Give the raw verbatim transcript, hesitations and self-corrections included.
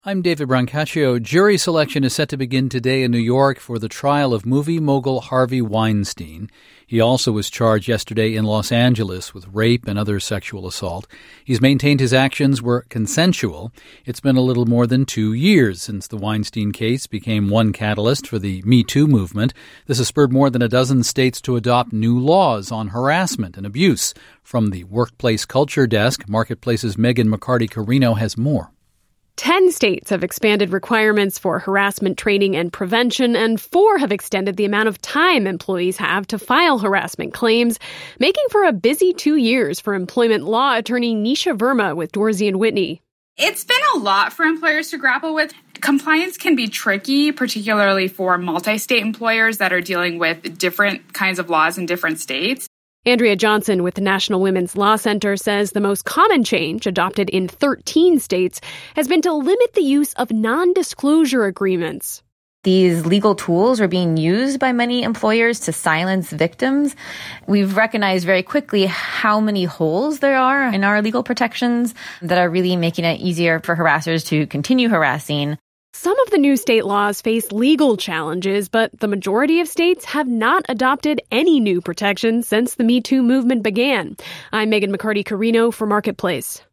I'm David Brancaccio. Jury selection is set to begin today in New York for the trial of movie mogul Harvey Weinstein. He also was charged yesterday in Los Angeles with rape and other sexual assault. He's maintained his actions were consensual. It's been a little more than two years since the Weinstein case became one catalyst for the Me Too movement. This has spurred more than a dozen states to adopt new laws on harassment and abuse. From the Workplace Culture Desk, Marketplace's Megan McCarty-Carino has more. Ten states have expanded requirements for harassment training and prevention, and four have extended the amount of time employees have to file harassment claims, making for a busy two years for employment law attorney Nisha Verma with Dorsey and Whitney. It's been a lot for employers to grapple with. Compliance can be tricky, particularly for multi-state employers that are dealing with different kinds of laws in different states. Andrea Johnson with the National Women's Law Center says the most common change, adopted in thirteen states, has been to limit the use of non-disclosure agreements. These legal tools are being used by many employers to silence victims. We've recognized very quickly how many holes there are in our legal protections that are really making it easier for harassers to continue harassing. Some of the new state laws face legal challenges, but the majority of states have not adopted any new protections since the Me Too movement began. I'm Megan McCarty-Carino for Marketplace.